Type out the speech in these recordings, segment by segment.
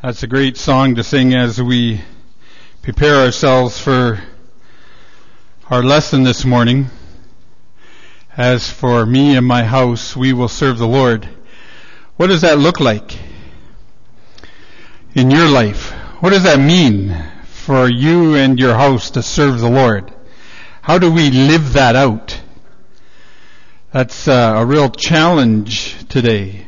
That's a great song to sing as we prepare ourselves for our lesson this morning. As for me and my house, we will serve the Lord. What does that look like in your life? What does that mean for you and your house to serve the Lord? How do we live that out? That's a real challenge today,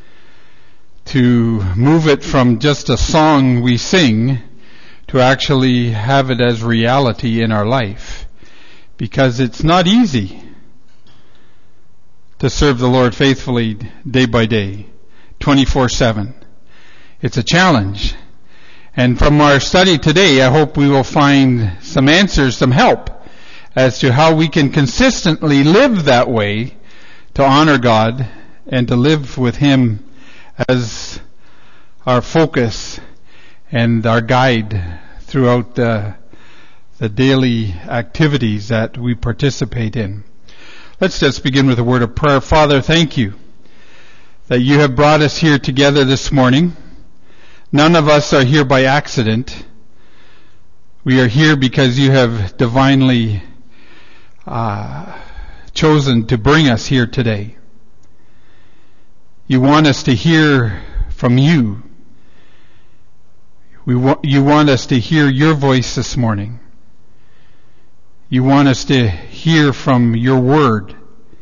to move it from just a song we sing to actually have it as reality in our life. Because it's not easy to serve the Lord faithfully day by day, 24/7. It's a challenge. And from our study today, I hope we will find some answers, some help as to how we can consistently live that way to honor God and to live with Him as our focus and our guide throughout the daily activities that we participate in. Let's just begin with a word of prayer. Father, thank you that you have brought us here together this morning. None of us are here by accident. We are here because you have divinely chosen to bring us here today. You want us to hear from you. You want us to hear your voice this morning. You want us to hear from your word.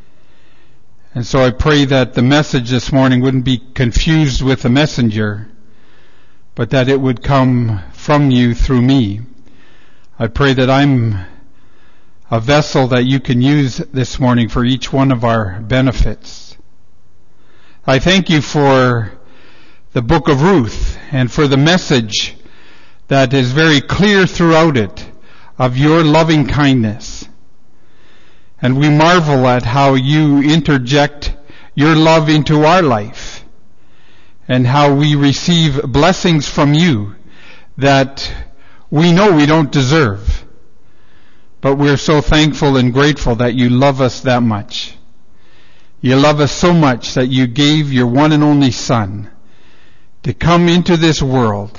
And so I pray that the message this morning wouldn't be confused with the messenger, but that it would come from you through me. I pray that I'm a vessel that you can use this morning for each one of our benefits. I thank you for the book of Ruth and for the message that is very clear throughout it of your loving kindness. And we marvel at how you interject your love into our life and how we receive blessings from you that we know we don't deserve. But we're so thankful and grateful that you love us that much. You love us so much that you gave your one and only Son to come into this world,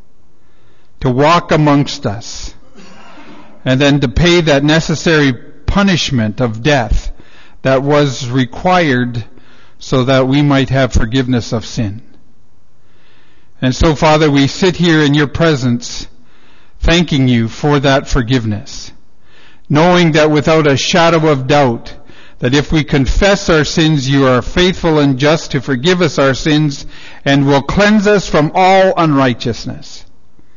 to walk amongst us, and then to pay that necessary punishment of death that was required so that we might have forgiveness of sin. And so, Father, we sit here in your presence thanking you for that forgiveness, knowing that without a shadow of doubt, that if we confess our sins, you are faithful and just to forgive us our sins and will cleanse us from all unrighteousness.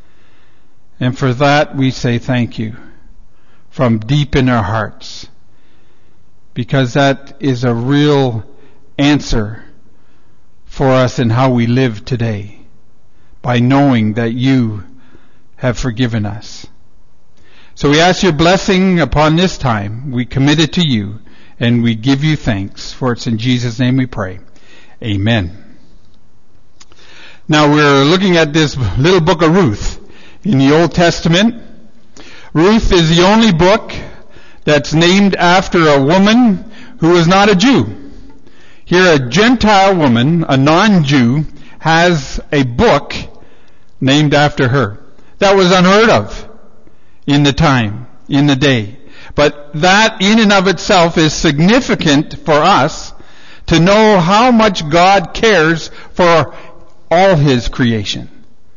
And for that we say thank you from deep in our hearts, because that is a real answer for us in how we live today, by knowing that you have forgiven us. So we ask your blessing upon this time. We commit it to you. And we give you thanks, for it's in Jesus' name we pray. Amen. Now we're looking at this little book of Ruth in the Old Testament. Ruth is the only book that's named after a woman who is not a Jew. Here a Gentile woman, a non-Jew, has a book named after her. That was unheard of in the time, in the day. But that in and of itself is significant for us to know how much God cares for all His creation.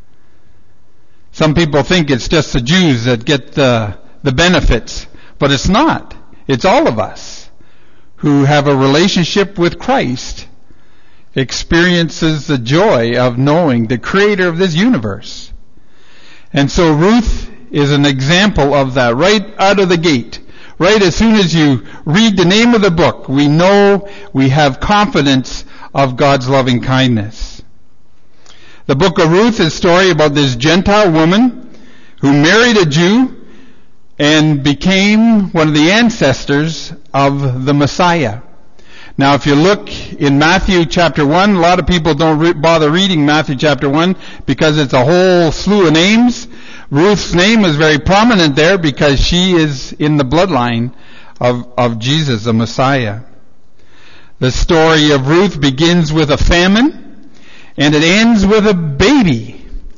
Some people think it's just the Jews that get the benefits, but it's not. It's all of us who have a relationship with Christ experiences the joy of knowing the Creator of this universe. And so Ruth is an example of that right out of the gate. Right as soon as you read the name of the book, we know we have confidence of God's loving kindness. The book of Ruth is a story about this Gentile woman who married a Jew and became one of the ancestors of the Messiah. Now if you look in Matthew chapter 1, a lot of people don't bother reading Matthew chapter 1 because it's a whole slew of names. Ruth's name is very prominent there because she is in the bloodline of Jesus, the Messiah. The story of Ruth begins with a famine and it ends with a baby,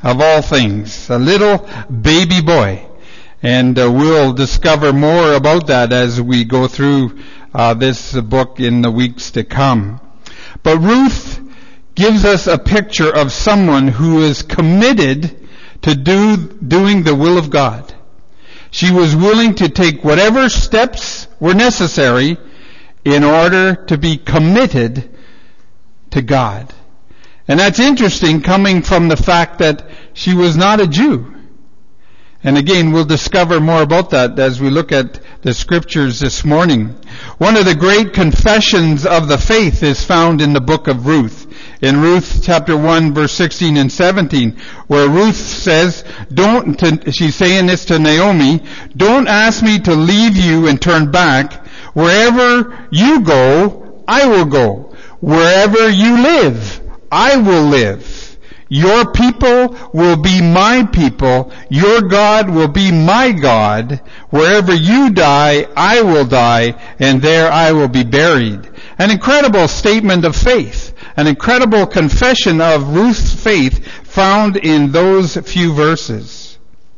of all things, a little baby boy. And we'll discover more about that as we go through this book in the weeks to come. But Ruth gives us a picture of someone who is committed to doing the will of God. She was willing to take whatever steps were necessary in order to be committed to God. And that's interesting, coming from the fact that she was not a Jew. And again, we'll discover more about that as we look at the scriptures this morning. One of the great confessions of the faith is found in the book of Ruth. In Ruth chapter 1 verse 16 and 17, where Ruth says, she's saying this to Naomi, "Don't ask me to leave you and turn back. Wherever you go, I will go. Wherever you live, I will live. Your people will be my people. Your God will be my God. Wherever you die, I will die, and there I will be buried." An incredible statement of faith. An incredible confession of Ruth's faith found in those few verses.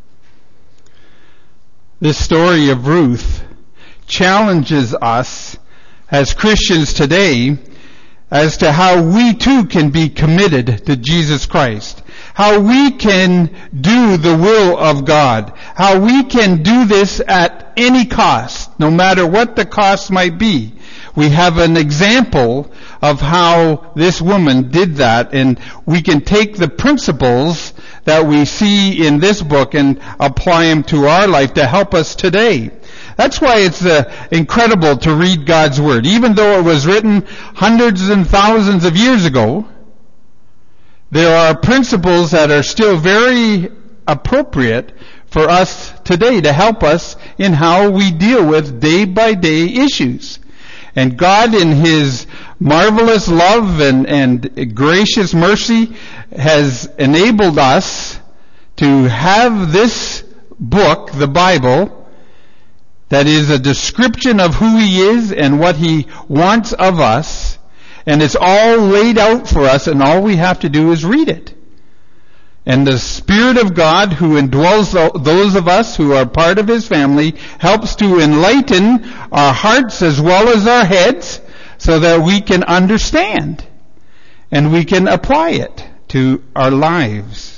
This story of Ruth challenges us as Christians today as to how we too can be committed to Jesus Christ. How we can do the will of God. How we can do this at any cost, no matter what the cost might be. We have an example of how this woman did that, and we can take the principles that we see in this book and apply them to our life to help us today. That's why it's incredible to read God's Word. Even though it was written hundreds and thousands of years ago, there are principles that are still very appropriate for us today to help us in how we deal with day-by-day issues. And God, in His marvelous love and gracious mercy, has enabled us to have this book, the Bible, that is a description of who He is and what He wants of us. And it's all laid out for us, and all we have to do is read it. And the Spirit of God, who indwells those of us who are part of His family, helps to enlighten our hearts as well as our heads so that we can understand and we can apply it to our lives.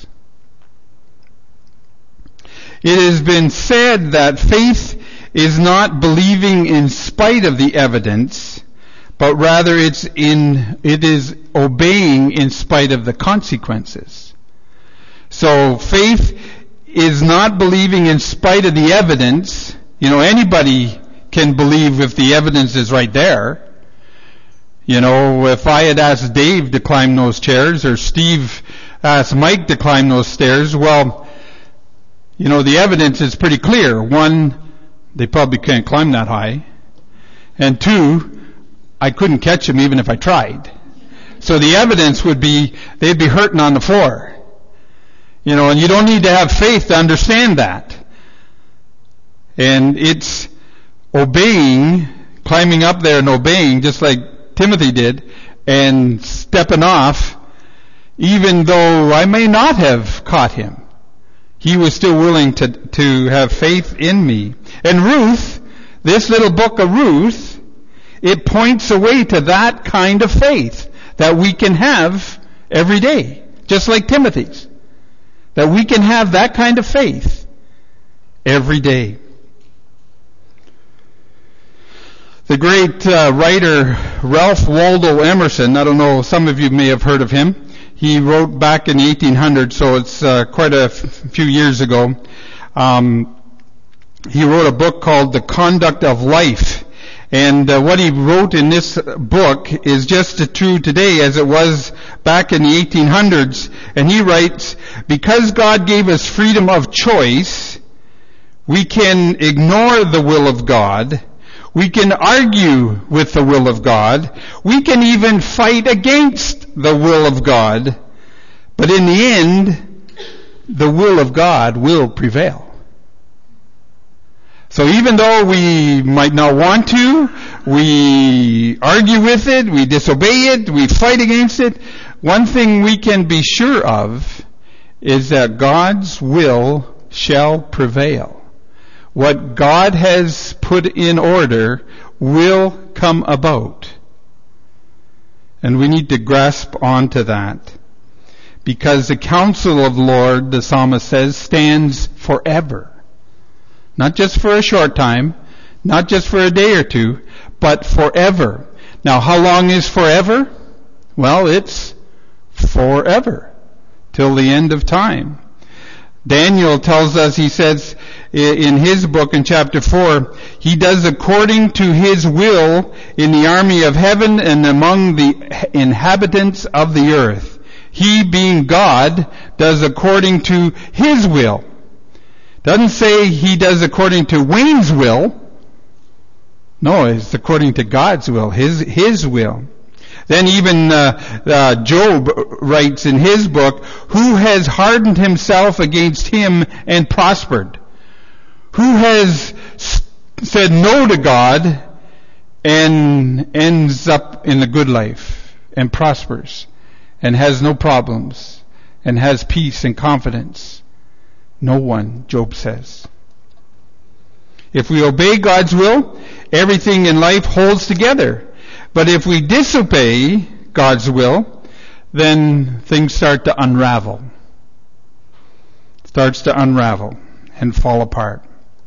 It has been said that faith is not believing in spite of the evidence, but rather it is obeying in spite of the consequences. So faith is not believing in spite of the evidence. You know, anybody can believe if the evidence is right there. You know, if I had asked Dave to climb those chairs, or Steve asked Mike to climb those stairs, well, you know, the evidence is pretty clear. One, they probably can't climb that high. And two, I couldn't catch them even if I tried. So the evidence would be, they'd be hurting on the floor. You know, and you don't need to have faith to understand that. And it's obeying, climbing up there and obeying, just like Timothy did, and stepping off, even though I may not have caught him. He was still willing to have faith in me. And Ruth, this little book of Ruth, it points away to that kind of faith that we can have every day, just like Timothy's. That we can have that kind of faith every day. The great writer Ralph Waldo Emerson, I don't know, some of you may have heard of him. He wrote back in the 1800s, so it's quite a few years ago. He wrote a book called The Conduct of Life. And what he wrote in this book is just as true today as it was back in the 1800s. And he writes, because God gave us freedom of choice, we can ignore the will of God. We can argue with the will of God. We can even fight against the will of God. But in the end, the will of God will prevail. So even though we might not want to, we argue with it, we disobey it, we fight against it, one thing we can be sure of is that God's will shall prevail. What God has put in order will come about. And we need to grasp onto that. Because the counsel of the Lord, the psalmist says, stands forever. Not just for a short time, not just for a day or two, but forever. Now, how long is forever? Well, it's forever. Till the end of time. Daniel tells us, he says in his book in chapter 4, he does according to his will in the army of heaven and among the inhabitants of the earth. He, being God, does according to his will. Doesn't say he does according to Wayne's will. No, it's according to God's will, his will. Then even Job writes in his book, who has hardened himself against him and prospered? Who has said no to God and ends up in the good life and prospers and has no problems and has peace and confidence? No one, Job says. If we obey God's will, everything in life holds together. But if we disobey God's will, then things start to unravel. Starts to unravel and fall apart.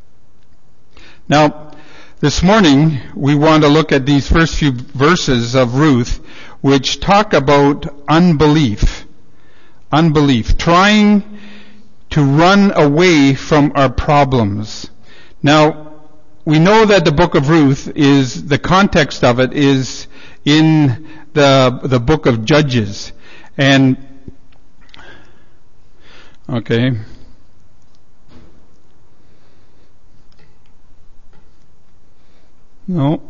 Now, this morning we want to look at these first few verses of Ruth, which talk about unbelief. Unbelief. Trying to run away from our problems. Now, we know that the book of Ruth is, the context of it is in the book of Judges. And, okay. No.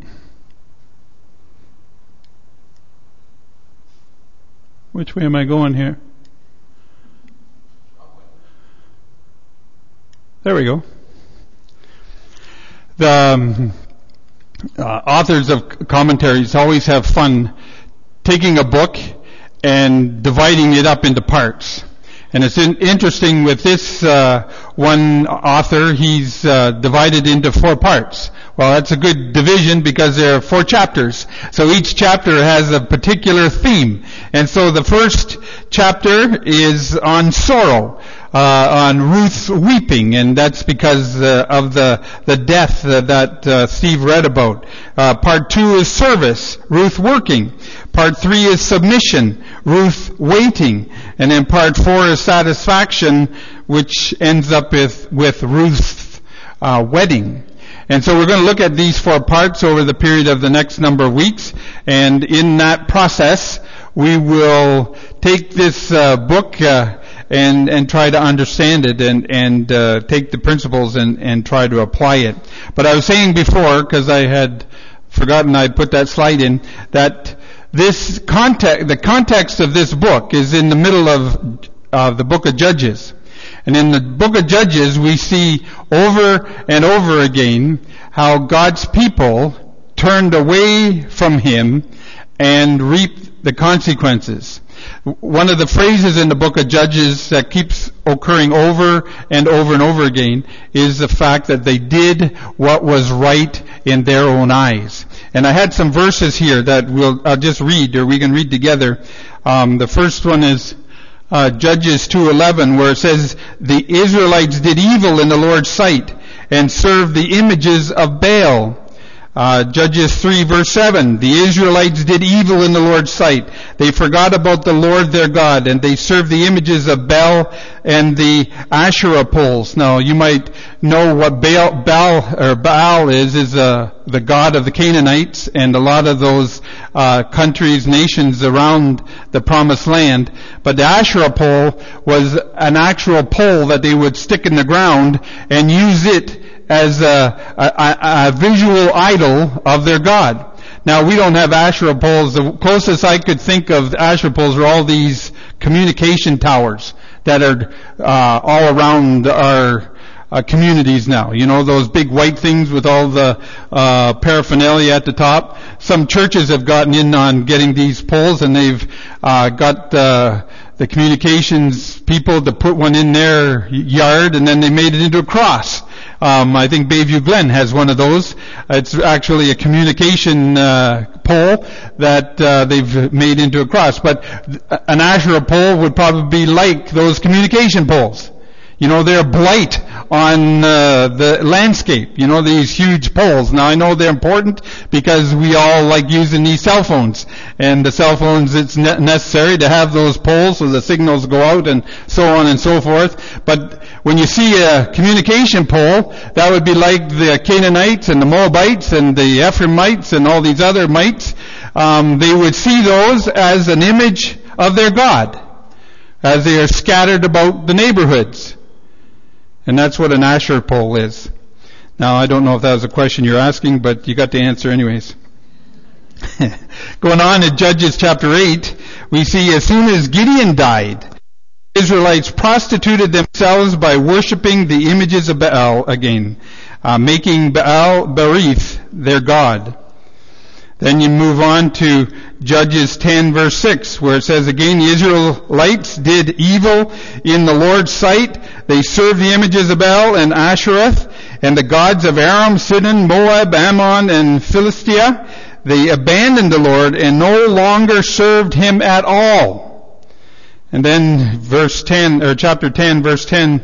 Which way am I going here? There we go. The authors of commentaries always have fun taking a book and dividing it up into parts. And it's interesting with this one author, he's divided into 4 parts. Well, that's a good division because there are 4 chapters. So each chapter has a particular theme. And so the first chapter is on sorrow. On Ruth's weeping, and that's because of the death that Steve read about. Part 2 is service, Ruth working. Part 3 is submission, Ruth waiting. And then part 4 is satisfaction, which ends up with Ruth's wedding. And so we're going to look at these 4 parts over the period of the next number of weeks. And in that process, we will take this book and try to understand it and take the principles and try to apply it. But I was saying before, because I had forgotten I put that slide in, that the context of this book is in the middle of the book of Judges. And in the book of Judges, we see over and over again how God's people turned away from Him and reaped the consequences. One of the phrases in the book of Judges that keeps occurring over and over and over again is the fact that they did what was right in their own eyes. And I had some verses here that I'll just read, or we can read together. The first one is Judges 2:11, where it says, the Israelites did evil in the Lord's sight and served the images of Baal. Judges 3 verse 7, the Israelites did evil in the Lord's sight. They forgot about the Lord their God, and they served the images of Baal and the Asherah poles. Now, you might know what Baal is the god of the Canaanites and a lot of those countries, nations around the Promised Land. But the Asherah pole was an actual pole that they would stick in the ground and use it as a visual idol of their god. Now, we don't have Asherah poles. The closest I could think of Asherah poles are all these communication towers that are all around our communities now. You know, those big white things with all the paraphernalia at the top. Some churches have gotten in on getting these poles, and they've got the the communications people to put one in their yard, and then they made it into a cross. I think Bayview Glen has one of those. It's actually a communication pole that they've made into a cross. But an Asherah pole would probably be like those communication poles. You know, they're a blight on the landscape. You know, these huge poles. Now, I know they're important because we all like using these cell phones. And the cell phones, it's necessary to have those poles so the signals go out and so on and so forth. But when you see a communication pole, that would be like the Canaanites and the Moabites and the Ephraimites and all these other mites. They would see those as an image of their God, as they are scattered about the neighborhoods. And that's what an Asherah pole is. Now, I don't know if that was a question you're asking, but you got the answer anyways. Going on in Judges chapter 8, we see as soon as Gideon died, Israelites prostituted themselves by worshiping the images of Baal again, making Baal Berith their god. Then you move on to Judges 10 verse 6, where it says, again, the Israelites did evil in the Lord's sight. They served the images of Baal and Ashereth and the gods of Aram, Sidon, Moab, Ammon, and Philistia. They abandoned the Lord and no longer served him at all. And then chapter 10 verse 10,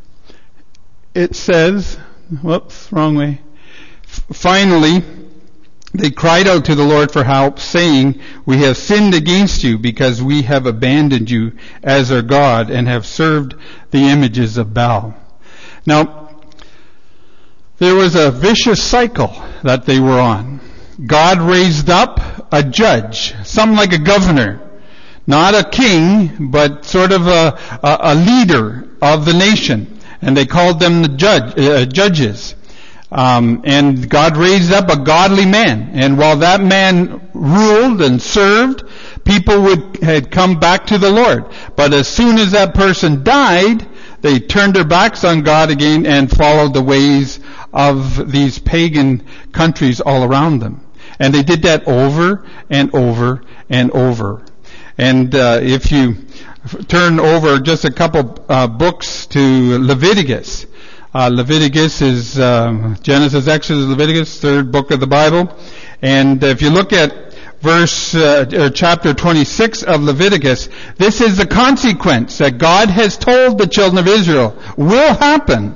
it says, wrong way. Finally, they cried out to the Lord for help, saying, we have sinned against you because we have abandoned you as our God and have served the images of Baal. Now, there was a vicious cycle that they were on. God raised up a judge, something like a governor, not a king, but sort of a leader of the nation. And they called them the judges. And God raised up a godly man. And while that man ruled and served, people had come back to the Lord. But as soon as that person died, they turned their backs on God again and followed the ways of these pagan countries all around them. And they did that over and over and over. And if you turn over just a couple books to Leviticus, Leviticus is Genesis, Exodus, Leviticus, third book of the Bible. And if you look at chapter 26 of Leviticus, this is the consequence that God has told the children of Israel will happen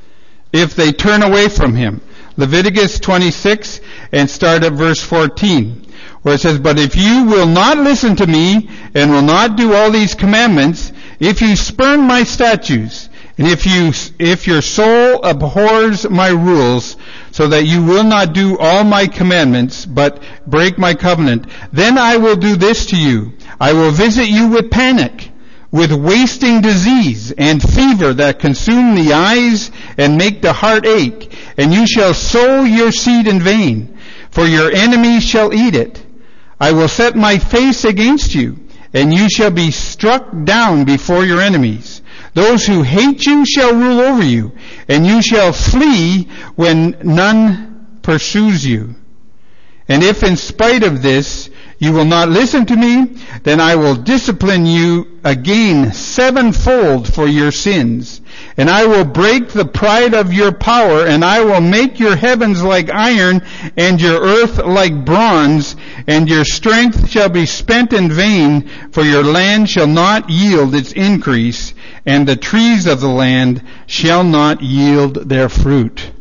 if they turn away from him. Leviticus 26, and start at verse 14, where it says, but if you will not listen to me and will not do all these commandments, if you spurn my statutes, and if your soul abhors my rules, so that you will not do all my commandments, but break my covenant, then I will do this to you. I will visit you with panic, with wasting disease and fever that consume the eyes and make the heart ache, and you shall sow your seed in vain, for your enemies shall eat it. I will set my face against you, and you shall be struck down before your enemies. Those who hate you shall rule over you, and you shall flee when none pursues you. And if in spite of this you will not listen to me, then I will discipline you again sevenfold for your sins. And I will break the pride of your power, and I will make your heavens like iron, and your earth like bronze, and your strength shall be spent in vain, for your land shall not yield its increase, and the trees of the land shall not yield their fruit.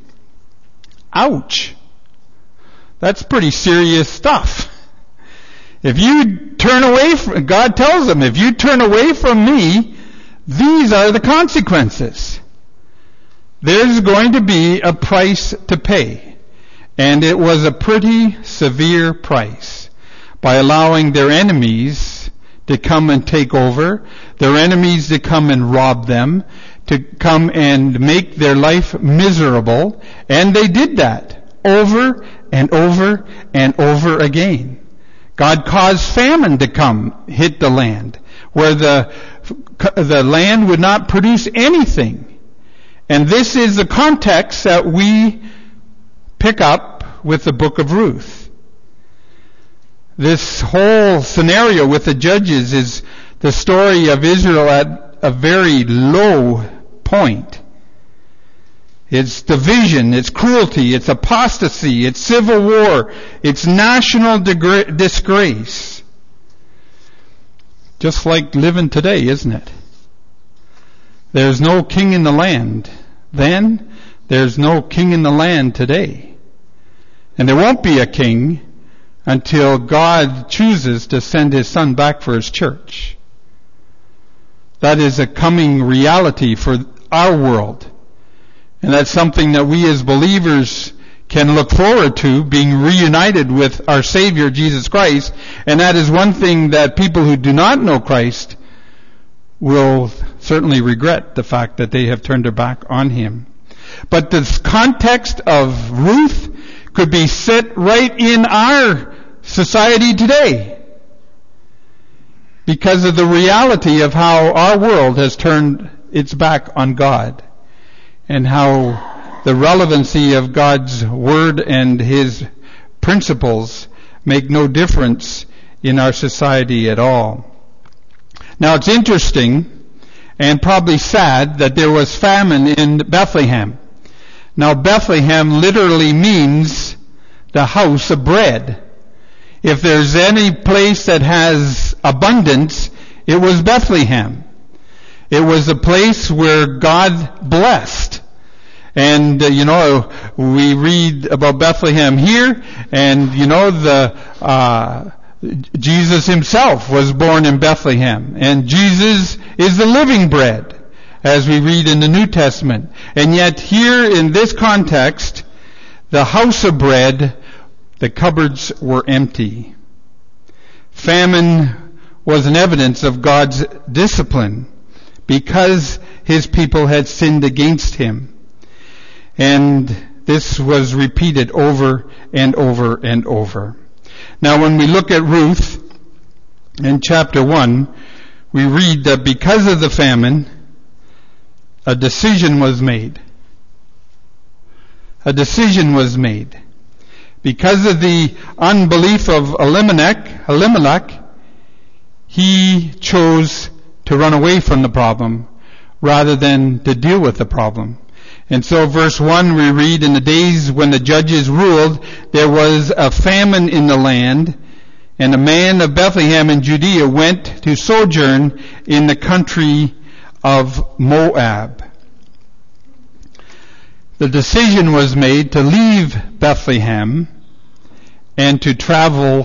Ouch! That's pretty serious stuff. If you turn away from, God tells them, if you turn away from me, these are the consequences. There's going to be a price to pay. And it was a pretty severe price by allowing their enemies to come and take over, their enemies to come and rob them, to come and make their life miserable. And they did that over and over and over again. God caused famine to come, hit the land, where the land would not produce anything. And this is the context that we pick up with the book of Ruth. This whole scenario with the judges is the story of Israel at a very low point. It's division, it's cruelty, it's apostasy, it's civil war, it's national disgrace. Just like living today, isn't it? There's no king in the land then. There's no king in the land today. And there won't be a king until God chooses to send His Son back for His church. That is a coming reality for our world. And that's something that we as believers can look forward to, being reunited with our Savior, Jesus Christ. And that is one thing that people who do not know Christ will certainly regret, the fact that they have turned their back on Him. But the context of Ruth could be set right in our society today, because of the reality of how our world has turned its back on God, and how the relevancy of God's Word and His principles make no difference in our society at all. Now it's interesting and probably sad that there was famine in Bethlehem. Now Bethlehem literally means the house of bread. If there's any place that has abundance, it was Bethlehem. It was a place where God blessed. And, we read about Bethlehem here, and, Jesus Himself was born in Bethlehem. And Jesus is the living bread, as we read in the New Testament. And yet here in this context, the house of bread, the cupboards were empty. Famine was an evidence of God's discipline because His people had sinned against Him. And this was repeated over and over and over. Now when we look at Ruth in chapter 1, we read that because of the famine, a decision was made. A decision was made. Because of the unbelief of Elimelech, he chose to run away from the problem rather than to deal with the problem. And so verse 1 we read, in the days when the judges ruled, there was a famine in the land, and a man of Bethlehem in Judea went to sojourn in the country of Moab. The decision was made to leave Bethlehem and to travel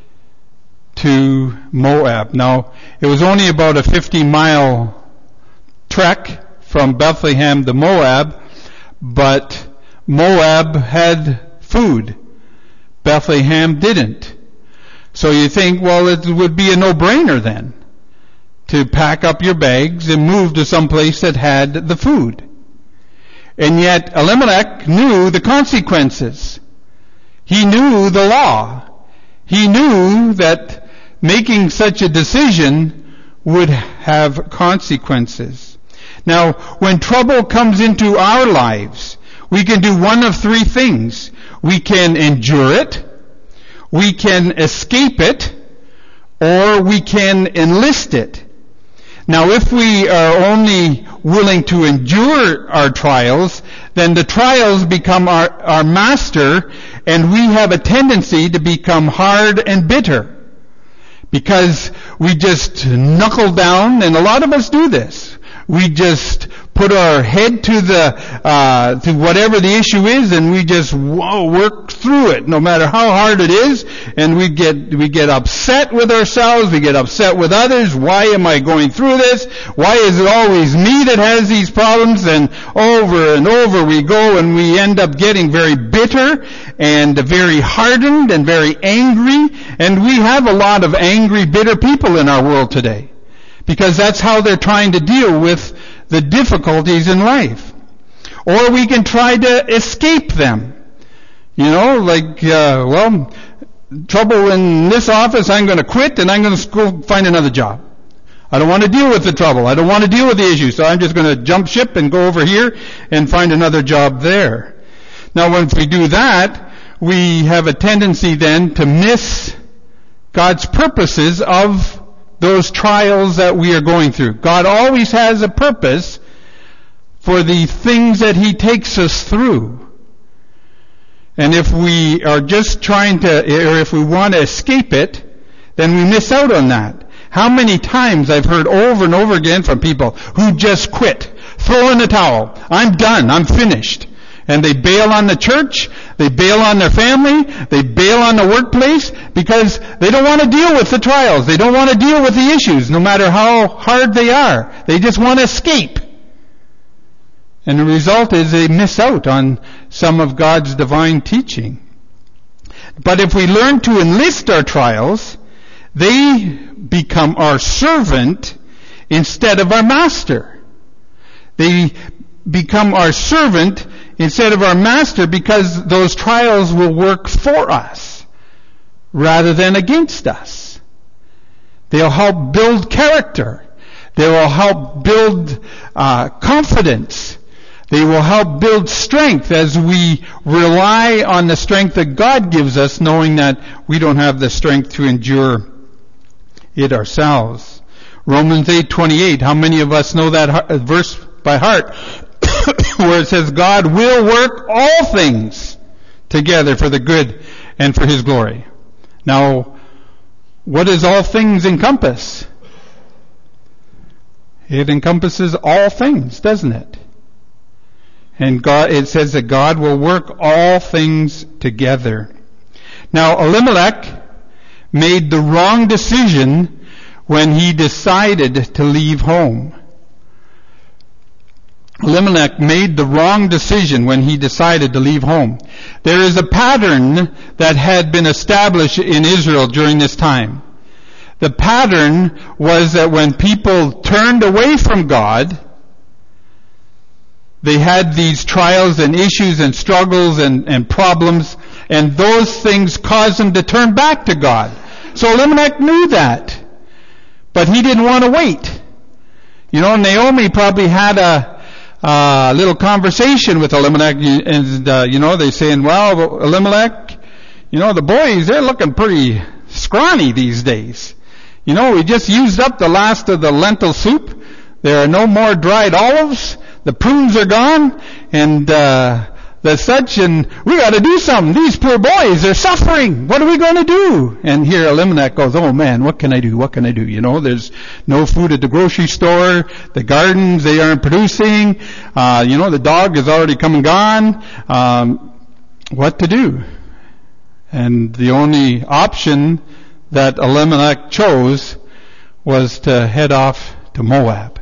to Moab. Now, it was only about a 50-mile trek from Bethlehem to Moab, but Moab had food. Bethlehem didn't. So you think, well, it would be a no-brainer then to pack up your bags and move to some place that had the food. And yet Elimelech knew the consequences. He knew the law. He knew that making such a decision would have consequences. Now, when trouble comes into our lives, we can do one of three things. We can endure it, we can escape it, or we can enlist it. Now, if we are only willing to endure our trials, then the trials become our master, and we have a tendency to become hard and bitter. Because we just knuckle down, and a lot of us do this. We just put our head to to whatever the issue is, and we just work through it, no matter how hard it is. And we get upset with ourselves. We get upset with others. Why am I going through this? Why is it always me that has these problems? And over we go, and we end up getting very bitter and very hardened and very angry. And we have a lot of angry, bitter people in our world today, because that's how they're trying to deal with the difficulties in life. Or we can try to escape them. Trouble in this office, I'm going to quit and I'm going to go find another job. I don't want to deal with the trouble. I don't want to deal with the issue, so I'm just going to jump ship and go over here and find another job there. Now, once we do that, we have a tendency then to miss God's purposes of those trials that we are going through. God always has a purpose for the things that He takes us through. And if we are just trying to, or if we want to escape it, then we miss out on that. How many times I've heard over and over again from people who just quit, throw in the towel, I'm done, I'm finished. And they bail on the church, they bail on their family, they bail on the workplace because they don't want to deal with the trials. They don't want to deal with the issues, no matter how hard they are. They just want to escape. And the result is they miss out on some of God's divine teaching. But if we learn to enlist our trials, they become our servant instead of our master. They become our servant instead of our master because those trials will work for us rather than against us. They'll help build character. They will help build confidence. They will help build strength as we rely on the strength that God gives us, knowing that we don't have the strength to endure it ourselves. Romans 8:28. How many of us know that verse by heart? Where it says, God will work all things together for the good and for His glory. Now, what does all things encompass? It encompasses all things, doesn't it? And it says that God will work all things together. Now, Elimelech made the wrong decision when he decided to leave home. Elimelech made the wrong decision when he decided to leave home. There is a pattern that had been established in Israel during this time. The pattern was that when people turned away from God, they had these trials and issues and struggles and problems, and those things caused them to turn back to God. So Elimelech knew that, but he didn't want to wait. You know, Naomi probably had a little conversation with Elimelech, and they're saying, well, Elimelech, the boys, they're looking pretty scrawny these days. We just used up the last of the lentil soup. There are no more dried olives. The prunes are gone, and the such, and we got to do something. These poor boys, they're suffering. What are we going to do? And here Elimelech goes, oh man, what can I do? What can I do? There's no food at the grocery store. The gardens, they aren't producing. The dog is already come and gone. What to do? And the only option that Elimelech chose was to head off to Moab.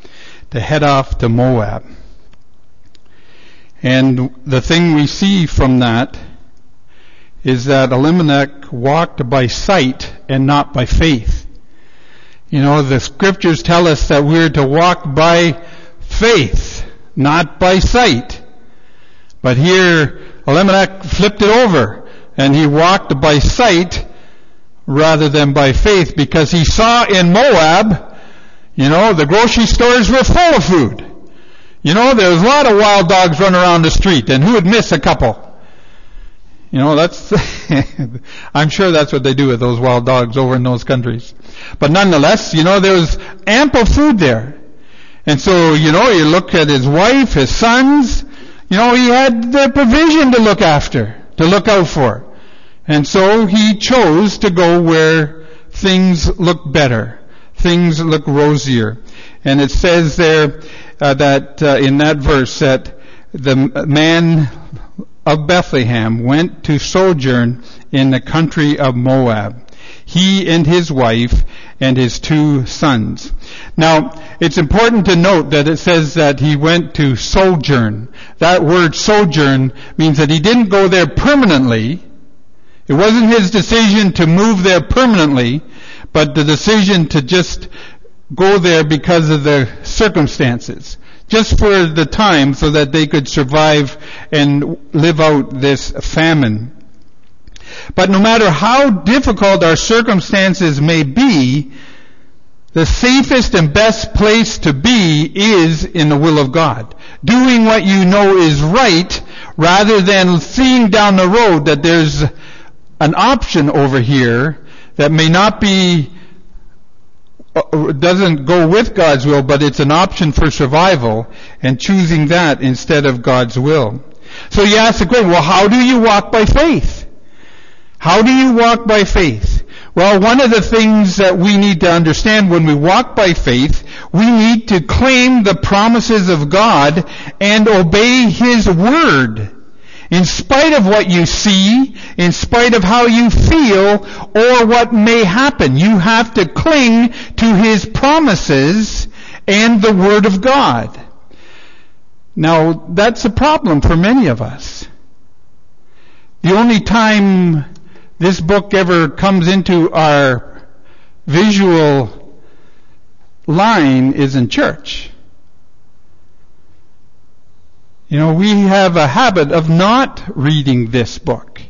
And the thing we see from that is that Elimelech walked by sight and not by faith. The scriptures tell us that we're to walk by faith, not by sight. But here, Elimelech flipped it over, and he walked by sight rather than by faith, because he saw in Moab, the grocery stores were full of food. There was a lot of wild dogs running around the street, and who would miss a couple? That's, I'm sure that's what they do with those wild dogs over in those countries. But nonetheless, there was ample food there. And so, you look at his wife, his sons, he had the provision to look out for. And so he chose to go where things look better. Things look rosier. And it says there that in that verse that the man of Bethlehem went to sojourn in the country of Moab, he and his wife and his 2 sons. Now, it's important to note that it says that he went to sojourn. That word sojourn means that he didn't go there permanently. It wasn't his decision to move there permanently, but the decision to just go there because of the circumstances, just for the time so that they could survive and live out this famine. But no matter how difficult our circumstances may be, the safest and best place to be is in the will of God. Doing what you know is right, rather than seeing down the road that there's an option over here that may not be doesn't go with God's will, but it's an option for survival, and choosing that instead of God's will. So you ask the question, well, how do you walk by faith? How do you walk by faith? Well, one of the things that we need to understand when we walk by faith, we need to claim the promises of God and obey His Word. In spite of what you see, in spite of how you feel, or what may happen, you have to cling to His promises and the Word of God. Now, that's a problem for many of us. The only time this book ever comes into our visual line is in church. You know, we have a habit of not reading this book.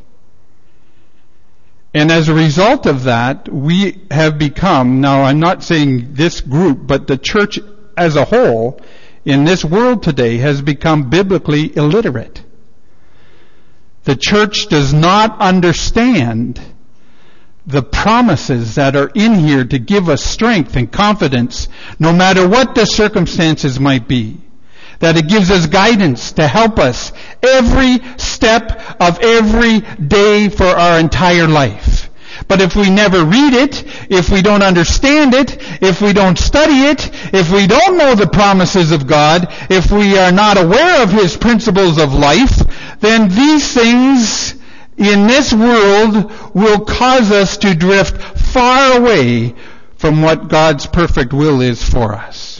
And as a result of that, we have become, now I'm not saying this group, but the church as a whole in this world today has become biblically illiterate. The church does not understand the promises that are in here to give us strength and confidence, no matter what the circumstances might be. That it gives us guidance to help us every step of every day for our entire life. But if we never read it, if we don't understand it, if we don't study it, if we don't know the promises of God, if we are not aware of His principles of life, then these things in this world will cause us to drift far away from what God's perfect will is for us.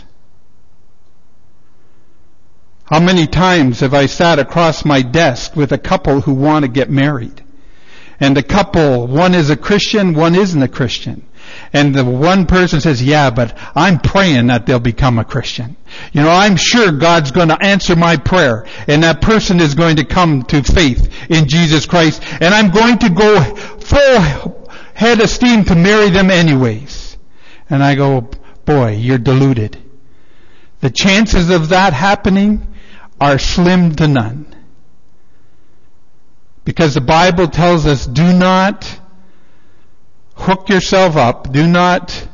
How many times have I sat across my desk with a couple who want to get married? And the couple, one is a Christian, one isn't a Christian. And the one person says, yeah, but I'm praying that they'll become a Christian. You know, I'm sure God's going to answer my prayer. And that person is going to come to faith in Jesus Christ. And I'm going to go full head of steam to marry them anyways. And I go, boy, you're deluded. The chances of that happening are slim to none. Because the Bible tells us, do not hook yourself up. Do not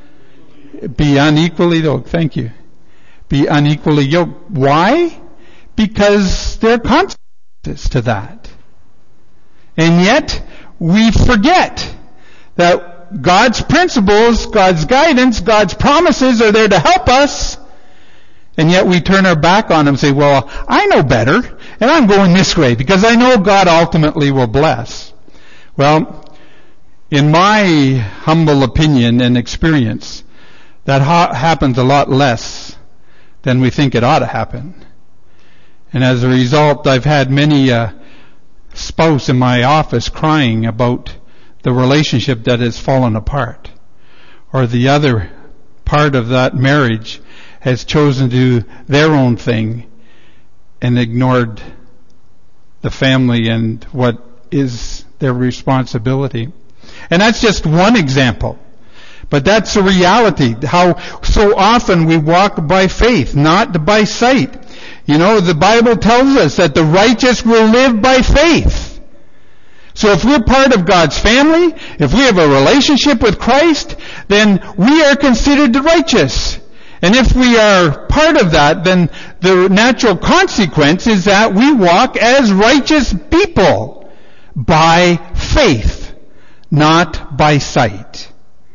be unequally yoked. Thank you. Be unequally yoked. Why? Because there are consequences to that. And yet, we forget that God's principles, God's guidance, God's promises are there to help us. And yet we turn our back on them and say, well, I know better, and I'm going this way because I know God ultimately will bless. Well, in my humble opinion and experience, that happens a lot less than we think it ought to happen. And as a result, I've had many spouse in my office crying about the relationship that has fallen apart, or the other part of that marriage has chosen to do their own thing and ignored the family and what is their responsibility. And that's just one example. But that's the reality, how so often we walk by faith, not by sight. You know, the Bible tells us that the righteous will live by faith. So if we're part of God's family, if we have a relationship with Christ, then we are considered the righteous. And if we are part of that, then the natural consequence is that we walk as righteous people by faith, not by sight.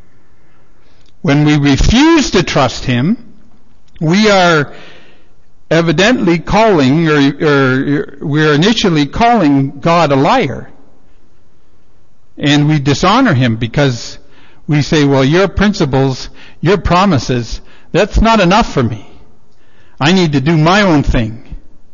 When we refuse to trust Him, we are evidently calling, or we're initially calling God a liar. And we dishonor Him because we say, well, your principles, your promises, that's not enough for me. I need to do my own thing.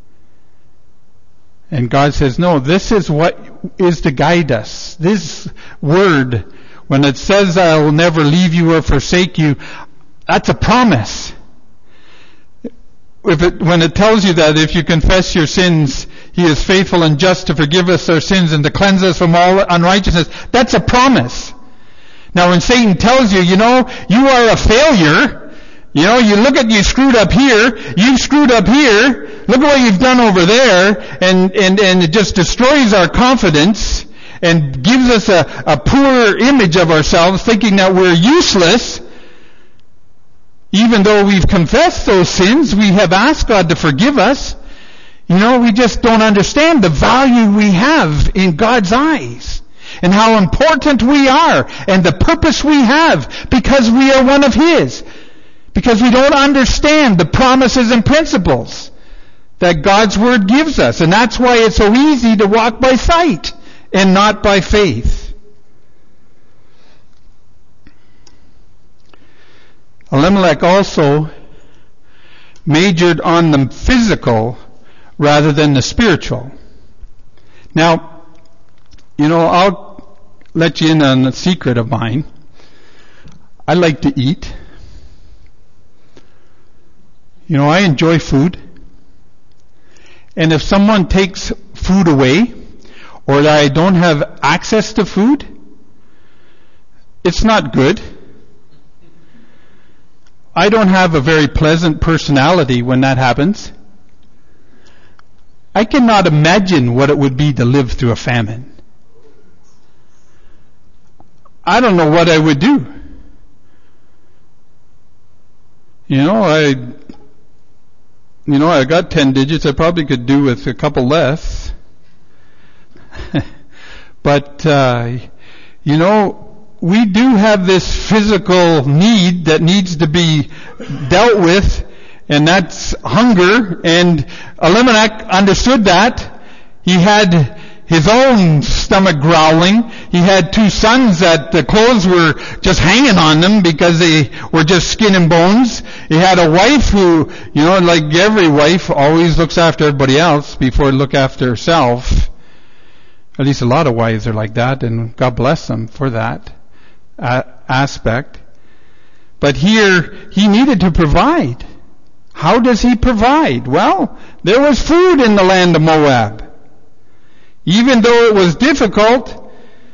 And God says, no, this is what is to guide us. This word, when it says I will never leave you or forsake you, that's a promise. When it tells you that if you confess your sins, He is faithful and just to forgive us our sins and to cleanse us from all unrighteousness, that's a promise. Now when Satan tells you, you know, you are a failure, you know, you look at you screwed up here, you've screwed up here, look at what you've done over there, and it just destroys our confidence and gives us a poor image of ourselves, thinking that we're useless. Even though we've confessed those sins, we have asked God to forgive us. We just don't understand the value we have in God's eyes and how important we are and the purpose we have because we are one of His. Because we don't understand the promises and principles that God's Word gives us. And that's why it's so easy to walk by sight and not by faith. Elimelech also majored on the physical rather than the spiritual. Now, I'll let you in on a secret of mine. I like to eat. I enjoy food. And if someone takes food away, or that I don't have access to food, it's not good. I don't have a very pleasant personality when that happens. I cannot imagine what it would be to live through a famine. I don't know what I would do. I got 10 digits. I probably could do with a couple less. But, we do have this physical need that needs to be dealt with, and that's hunger. And Elimelech understood that. He had his own stomach growling. He had 2 sons that the clothes were just hanging on them because they were just skin and bones. He had a wife who, like every wife, always looks after everybody else before look after herself. At least a lot of wives are like that, and God bless them for that aspect. But here, he needed to provide. How does he provide? Well, there was food in the land of Moab. Even though it was difficult,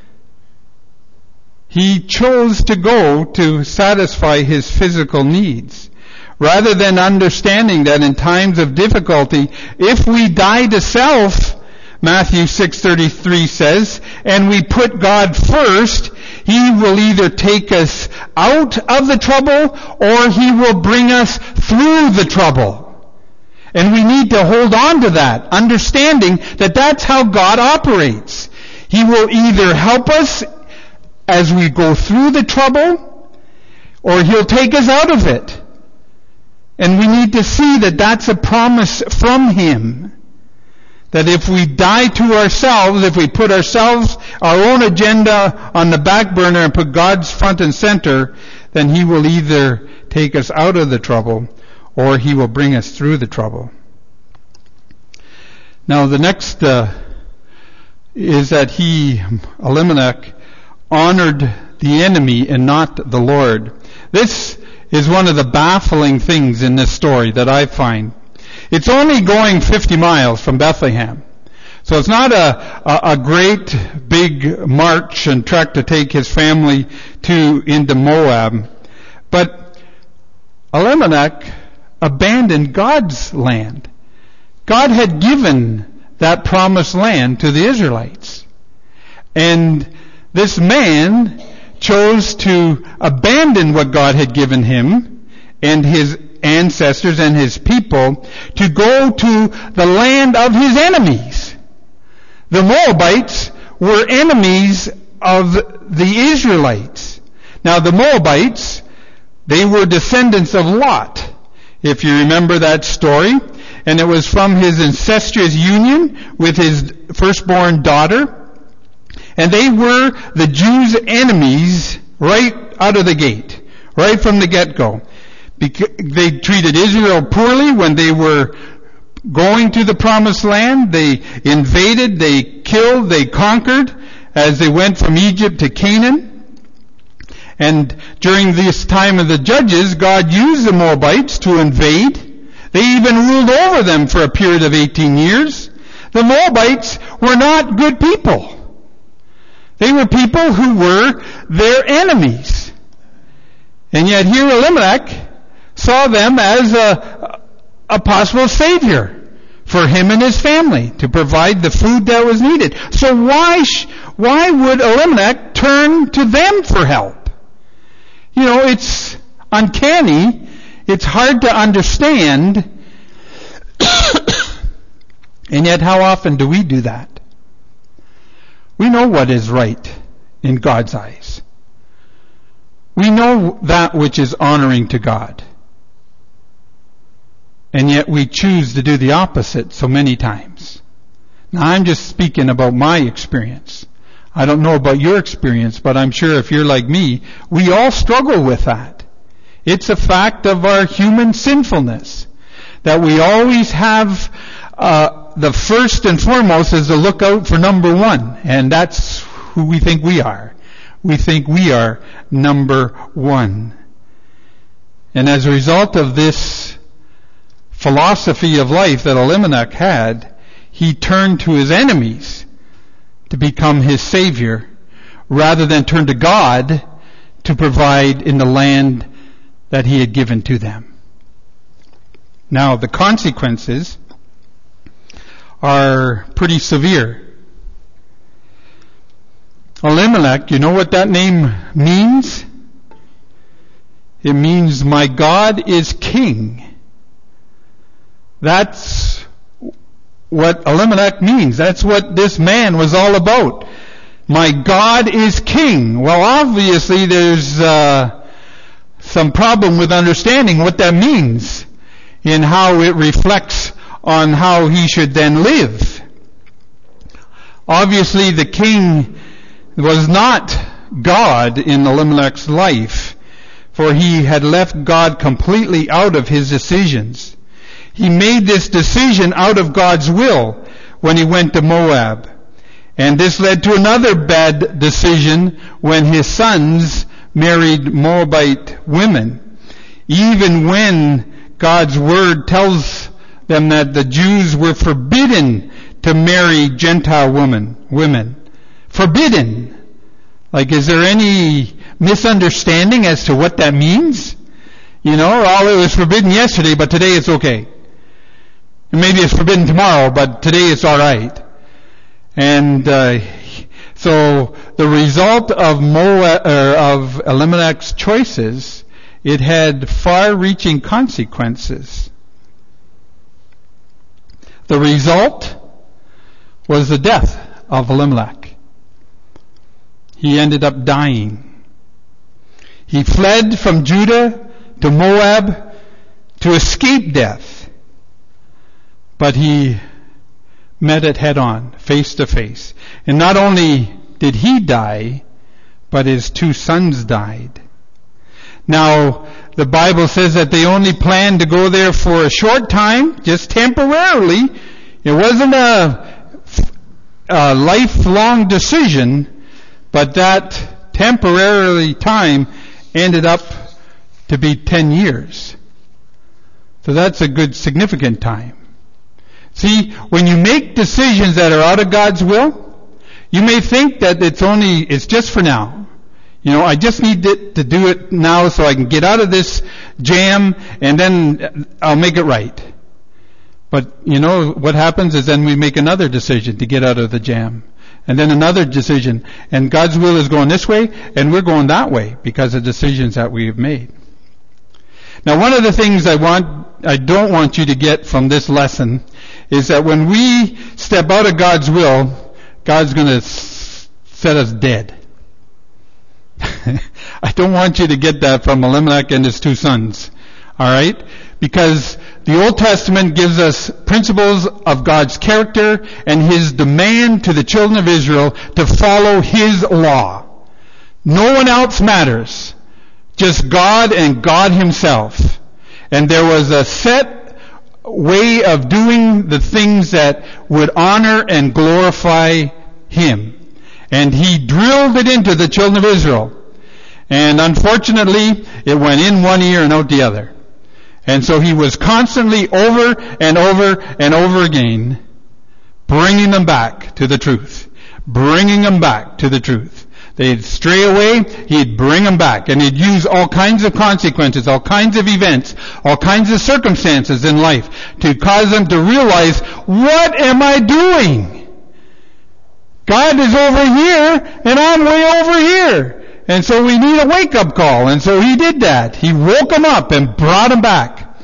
he chose to go to satisfy his physical needs. Rather than understanding that in times of difficulty, if we die to self, Matthew 6:33 says, and we put God first, He will either take us out of the trouble or He will bring us through the trouble. And we need to hold on to that, understanding that that's how God operates. He will either help us as we go through the trouble, or He'll take us out of it. And we need to see that that's a promise from Him. That if we die to ourselves, if we put ourselves, our own agenda on the back burner and put God's front and center, then He will either take us out of the trouble or He will bring us through the trouble. Now the next is that Elimelech, honored the enemy and not the Lord. This is one of the baffling things in this story that I find. It's only going 50 miles from Bethlehem. So it's not a great big march and trek to take his family into Moab. But Elimelech abandoned God's land. God had given that promised land to the Israelites. And this man chose to abandon what God had given him and his ancestors and his people to go to the land of his enemies. The Moabites were enemies of the Israelites. Now the Moabites, they were descendants of Lot, if you remember that story. And it was from his incestuous union with his firstborn daughter. And they were the Jews' enemies right out of the gate, right from the get-go. They treated Israel poorly when they were going to the promised land. They invaded, they killed, they conquered as they went from Egypt to Canaan. And during this time of the judges, God used the Moabites to invade. They even ruled over them for a period of 18 years. The Moabites were not good people. They were people who were their enemies. And yet here Elimelech saw them as a possible savior for him and his family to provide the food that was needed. So why would Elimelech turn to them for help? It's uncanny It's hard to understand. And yet how often do we do that? We know what is right in God's eyes. We know that which is honoring to God. And yet we choose to do the opposite so many times. Now I'm just speaking about my experience. I don't know about your experience, but I'm sure if you're like me, we all struggle with that. It's a fact of our human sinfulness that we always have the first and foremost is to look out for number one, and that's who we think we are. We think we are number one. And as a result of this philosophy of life that Elimelech had, he turned to his enemies to become his savior, rather than turn to God to provide in the land that he had given to them. Now, the consequences are pretty severe. Elimelech, you know what that name means? It means, my God is king. That's what Elimelech means. That's what this man was all about. My God is king. Well, obviously there's some problem with understanding what that means in how it reflects on how he should then live. Obviously the king was not God in Elimelech's life, for he had left God completely out of his decisions. He made this decision out of God's will when he went to Moab. And this led to another bad decision when his sons married Moabite women. Even when God's word tells them that the Jews were forbidden to marry Gentile women. Forbidden. Like, is there any misunderstanding as to what that means? You know, it was forbidden yesterday, but today it's okay. And maybe it's forbidden tomorrow, but today it's alright. And so the result of Elimelech's choices, it had far-reaching consequences. The result was the death of Elimelech. He ended up dying. He fled from Judah to Moab to escape death. But he met it head on, face to face. And not only did he die, but his two sons died. Now, the Bible says that they only planned to go there for a short time, just temporarily. It wasn't a lifelong decision, but that temporarily time ended up to be 10 years. So that's a good, significant time. See, when you make decisions that are out of God's will, you may think that it's just for now. You know, I just need to do it now so I can get out of this jam and then I'll make it right. But, you know, what happens is then we make another decision to get out of the jam. And then another decision. And God's will is going this way and we're going that way because of decisions that we've made. Now, one of the things I don't want you to get from this lesson is that when we step out of God's will, God's going to set us dead. I don't want you to get that from Elimelech and his two sons. Alright? Because the Old Testament gives us principles of God's character and his demand to the children of Israel to follow his law. No one else matters. Just God and God himself. And there was a set way of doing the things that would honor and glorify him. And he drilled it into the children of Israel. And unfortunately, it went in one ear and out the other. And so he was constantly over and over and over again bringing them back to the truth. Bringing them back to the truth. They'd stray away, he'd bring them back. And he'd use all kinds of consequences, all kinds of events, all kinds of circumstances in life to cause them to realize, what am I doing? God is over here and I'm way over here. And so we need a wake-up call. And so he did that. He woke them up and brought them back.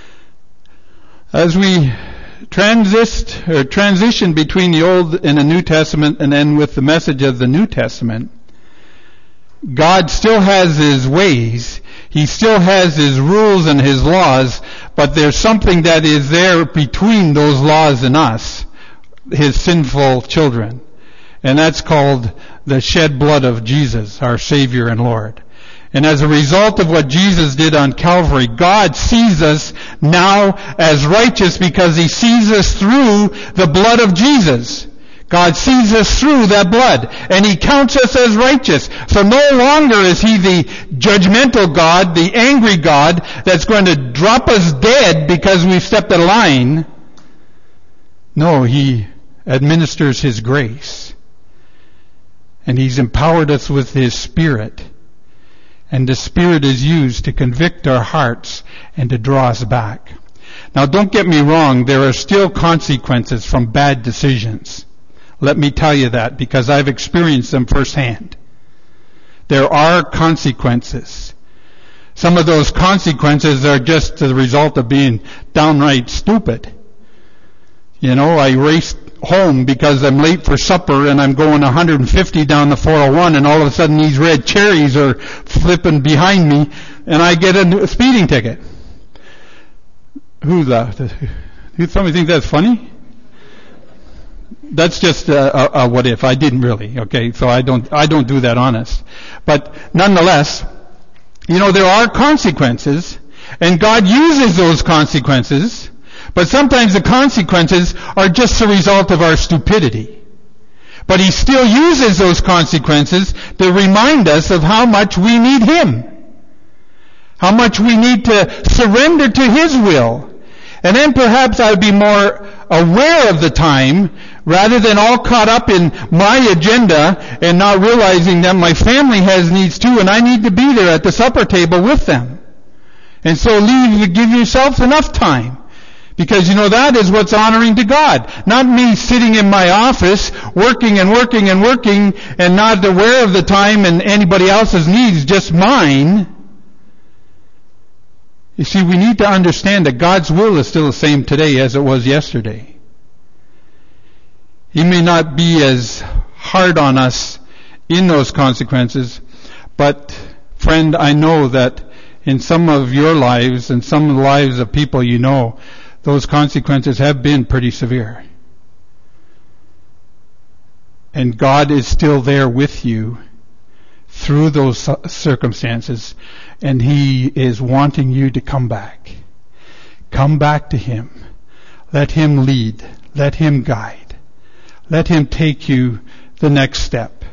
As we transition between the Old and the New Testament, and then with the message of the New Testament, God still has His ways. He still has His rules and His laws, but there's something that is there between those laws and us, His sinful children. And that's called the shed blood of Jesus, our Savior and Lord. And as a result of what Jesus did on Calvary, God sees us now as righteous because He sees us through the blood of Jesus. God sees us through that blood, and He counts us as righteous. So no longer is He the judgmental God, the angry God, that's going to drop us dead because we've stepped a line. No, He administers His grace. And He's empowered us with His Spirit. And the Spirit is used to convict our hearts and to draw us back. Now don't get me wrong, there are still consequences from bad decisions. Let me tell you that, because I've experienced them firsthand. There are consequences. Some of those consequences are just the result of being downright stupid. You know, I raced home because I'm late for supper and I'm going 150 down the 401, and all of a sudden these red cherries are flipping behind me and I get a speeding ticket. Who laughed? Somebody think that's funny? That's just a what if. I didn't really. Okay, so I don't do that honest. But nonetheless, you know, there are consequences, and God uses those consequences. But sometimes the consequences are just the result of our stupidity. But He still uses those consequences to remind us of how much we need Him. How much we need to surrender to His will. And then perhaps I'd be more aware of the time rather than all caught up in my agenda and not realizing that my family has needs too, and I need to be there at the supper table with them. And so give yourself enough time. Because, you know, that is what's honoring to God. Not me sitting in my office, working and working and working, and not aware of the time and anybody else's needs, just mine. You see, we need to understand that God's will is still the same today as it was yesterday. He may not be as hard on us in those consequences, but, friend, I know that in some of your lives and some of the lives of people you know, those consequences have been pretty severe. And God is still there with you through those circumstances, and He is wanting you to come back. Come back to Him. Let Him lead. Let Him guide. Let Him take you the next step.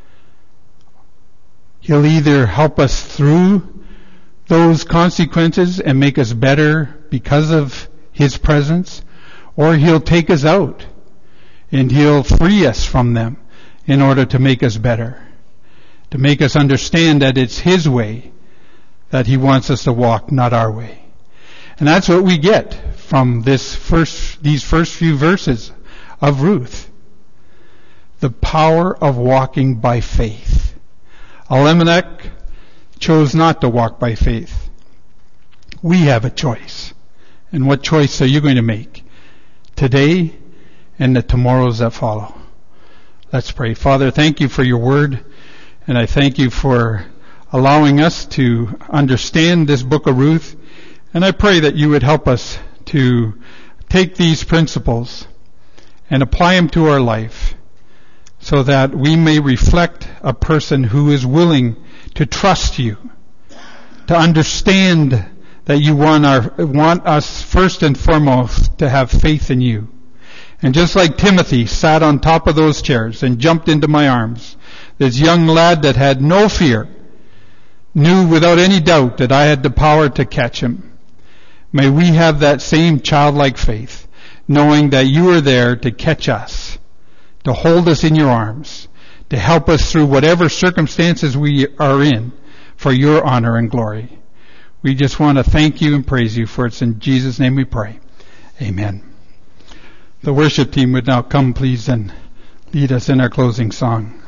He'll either help us through those consequences and make us better because of His presence, or He'll take us out and He'll free us from them in order to make us better, to make us understand that it's His way that He wants us to walk, not our way. And that's what we get from these first few verses of Ruth. The power of walking by faith. Elimelech chose not to walk by faith. We have a choice. And what choice are you going to make today and the tomorrows that follow? Let's pray. Father, thank You for Your word, and I thank You for allowing us to understand this book of Ruth, and I pray that You would help us to take these principles and apply them to our life so that we may reflect a person who is willing to trust You, to understand that You want us first and foremost to have faith in You. And just like Timothy sat on top of those chairs and jumped into my arms, this young lad that had no fear knew without any doubt that I had the power to catch him. May we have that same childlike faith, knowing that You are there to catch us, to hold us in Your arms, to help us through whatever circumstances we are in for Your honor and glory. We just want to thank You and praise You, for it's in Jesus' name we pray. Amen. The worship team would now come, please, and lead us in our closing song.